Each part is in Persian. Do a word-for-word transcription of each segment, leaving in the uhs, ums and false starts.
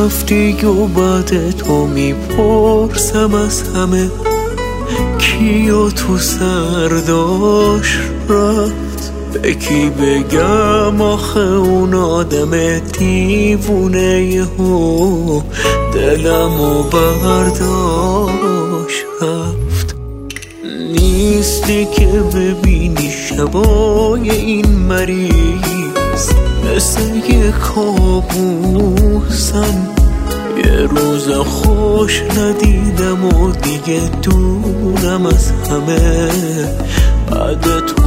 رفتی و بعد تو میپرسم از همه کیو تو سرداش رفت. به کی بگم آخه اون آدم دیوونه یهو دلمو برداشت رفت. نیستی که ببینی شبای این مریض مثل یه کابوسم. یه روز خوش ندیدم و دیگه دورم از همه بعد تو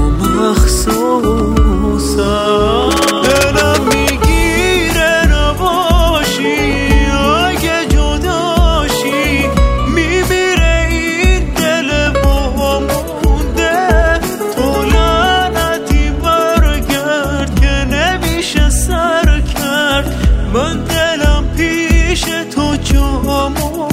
مخصوصم. دلم میگیره نباشی اگه جداشی میمیره این دل با مونده. تو لعنتی برگرد که نمیشه سر کرد. من دلم پیش تو جا